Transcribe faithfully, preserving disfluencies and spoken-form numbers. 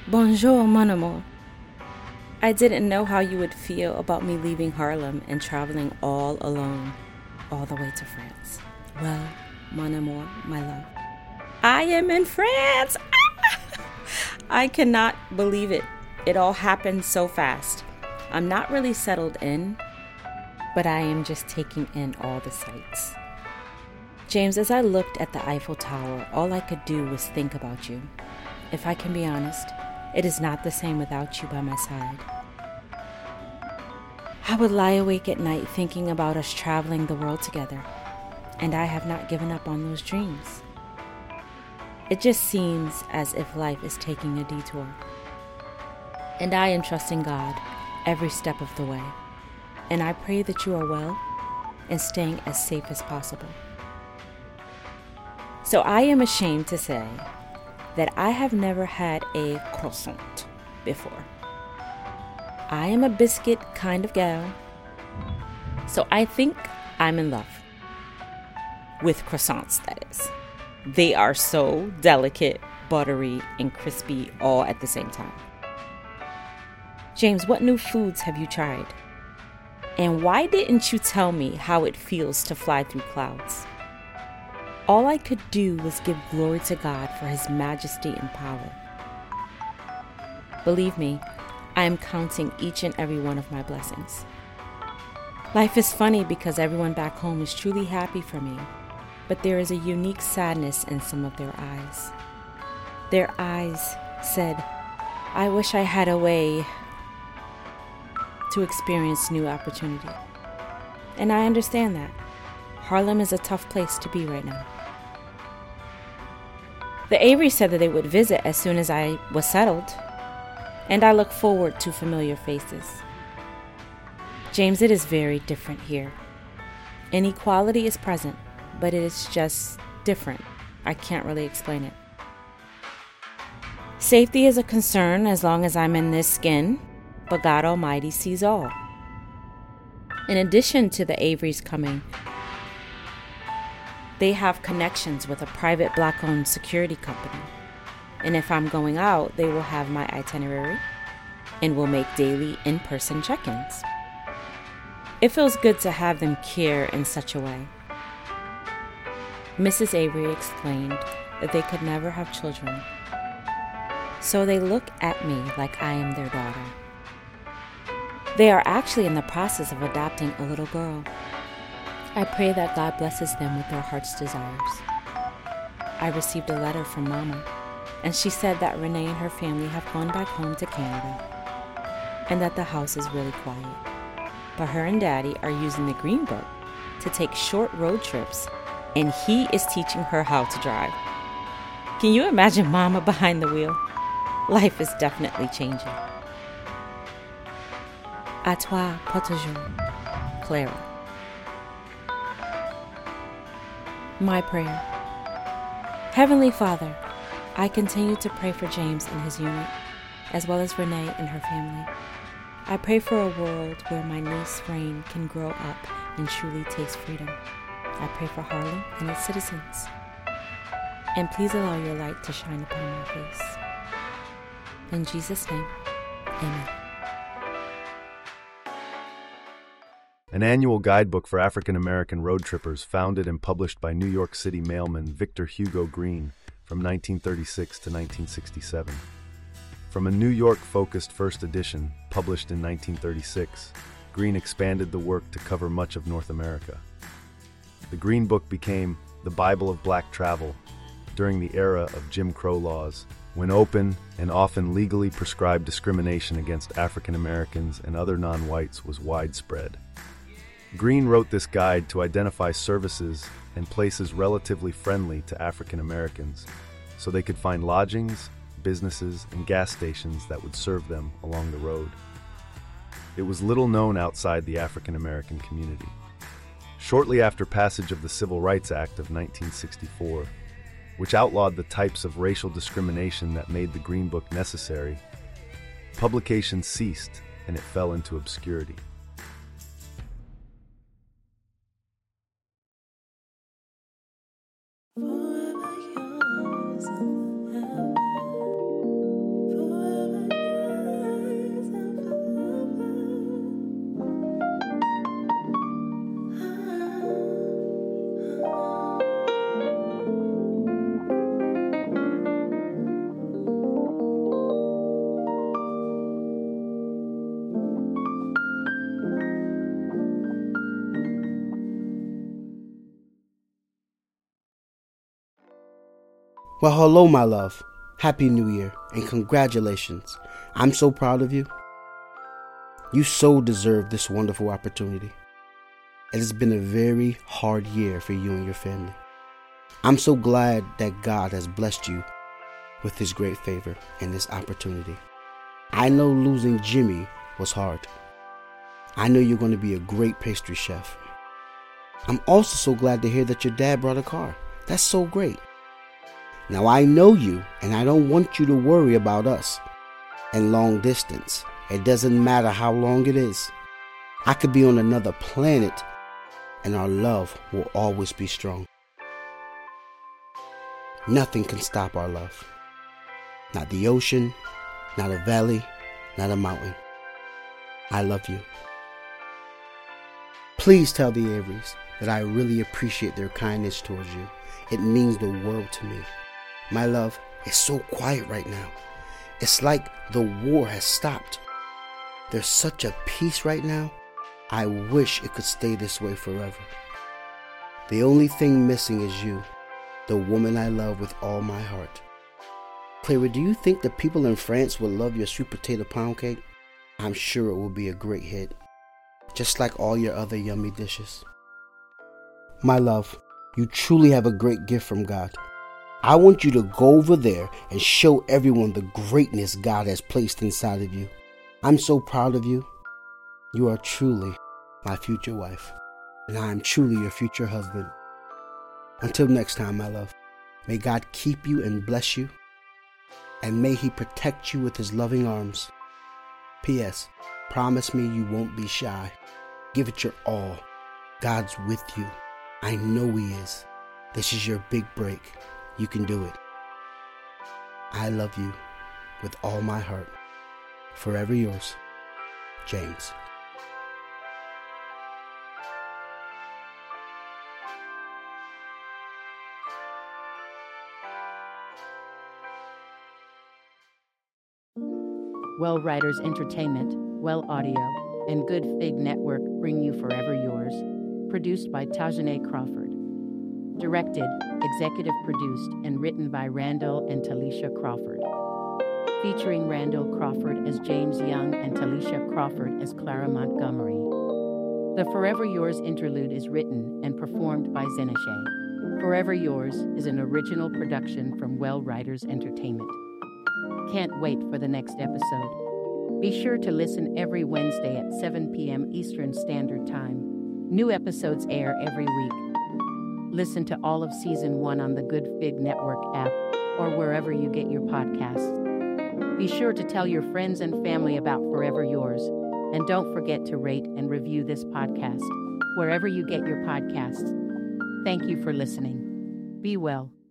Bonjour, mon amour. I didn't know how you would feel about me leaving Harlem and traveling all alone, all the way to France. Well, mon amour, my love, I am in France! I cannot believe it. It all happened so fast. I'm not really settled in, but I am just taking in all the sights. James, as I looked at the Eiffel Tower, all I could do was think about you. If I can be honest, it is not the same without you by my side. I would lie awake at night thinking about us traveling the world together, and I have not given up on those dreams. It just seems as if life is taking a detour, and I am trusting God every step of the way, and I pray that you are well and staying as safe as possible. So I am ashamed to say that I have never had a croissant before. I am a biscuit kind of gal, so I think I'm in love with croissants, that is. They are so delicate, buttery, and crispy all at the same time. James, what new foods have you tried? And why didn't you tell me how it feels to fly through clouds? All I could do was give glory to God for His majesty and power. Believe me, I am counting each and every one of my blessings. Life is funny because everyone back home is truly happy for me, but there is a unique sadness in some of their eyes. Their eyes said, I wish I had a way to experience new opportunity. And I understand that. Harlem is a tough place to be right now. The Avery said that they would visit as soon as I was settled, and I look forward to familiar faces. James, it is very different here. Inequality is present, but it is just different. I can't really explain it. Safety is a concern as long as I'm in this skin, but God Almighty sees all. In addition to the Averys coming, they have connections with a private black-owned security company. And if I'm going out, they will have my itinerary and will make daily in-person check-ins. It feels good to have them care in such a way. Missus Avery explained that they could never have children, so they look at me like I am their daughter. They are actually in the process of adopting a little girl. I pray that God blesses them with their heart's desires. I received a letter from Mama, and she said that Renee and her family have gone back home to Canada, and that the house is really quiet. But her and Daddy are using the Green Book to take short road trips, and he is teaching her how to drive. Can you imagine Mama behind the wheel? Life is definitely changing. À toi pour toujours, Clara. My prayer. Heavenly Father, I continue to pray for James and his unit, as well as Renee and her family. I pray for a world where my niece Rain can grow up and truly taste freedom. I pray for Harlem and its citizens. And please allow your light to shine upon my face. In Jesus' name, amen. An annual guidebook for African American road trippers founded and published by New York City mailman Victor Hugo Green from nineteen thirty-six to nineteen sixty-seven. From a New York-focused first edition, published in nineteen thirty-six, Green expanded the work to cover much of North America. The Green Book became the Bible of Black travel during the era of Jim Crow laws, when open and often legally prescribed discrimination against African Americans and other non-whites was widespread. Green wrote this guide to identify services and places relatively friendly to African Americans, so they could find lodgings, businesses, and gas stations that would serve them along the road. It was little known outside the African American community. Shortly after passage of the Civil Rights Act of nineteen sixty-four, which outlawed the types of racial discrimination that made the Green Book necessary, publication ceased and it fell into obscurity. Forever yours, forever Well, hello, my love. Happy New Year, and congratulations. I'm so proud of you. You so deserve this wonderful opportunity. It has been a very hard year for you and your family. I'm so glad that God has blessed you with his great favor and this opportunity. I know losing Jimmy was hard. I know you're going to be a great pastry chef. I'm also so glad to hear that your dad brought a car. That's so great. Now I know you, and I don't want you to worry about us and long distance. It doesn't matter how long it is. I could be on another planet, and our love will always be strong. Nothing can stop our love. Not the ocean, not a valley, not a mountain. I love you. Please tell the Averys that I really appreciate their kindness towards you. It means the world to me. My love, it's so quiet right now. It's like the war has stopped. There's such a peace right now. I wish it could stay this way forever. The only thing missing is you, the woman I love with all my heart. Clara, do you think the people in France will love your sweet potato pound cake? I'm sure it will be a great hit, just like all your other yummy dishes. My love, you truly have a great gift from God. I want you to go over there and show everyone the greatness God has placed inside of you. I'm so proud of you. You are truly my future wife, and I am truly your future husband. Until next time, my love, may God keep you and bless you, and may he protect you with his loving arms. P S. Promise me you won't be shy. Give it your all. God's with you. I know he is. This is your big break. You can do it. I love you with all my heart. Forever yours, James. Well Writers Entertainment, Well Audio, and Good Fig Network bring you Forever Yours, produced by Tajane Crawford. Directed, executive produced, and written by Randall and Talisha Crawford. Featuring Randall Crawford as James Young and Talisha Crawford as Clara Montgomery. The Forever Yours interlude is written and performed by Zeneshay. Forever Yours is an original production from Well Writers Entertainment. Can't wait for the next episode. Be sure to listen every Wednesday at seven p.m. Eastern Standard Time. New episodes air every week. Listen to all of Season one on the Good Fig Network app or wherever you get your podcasts. Be sure to tell your friends and family about Forever Yours, and don't forget to rate and review this podcast wherever you get your podcasts. Thank you for listening. Be well.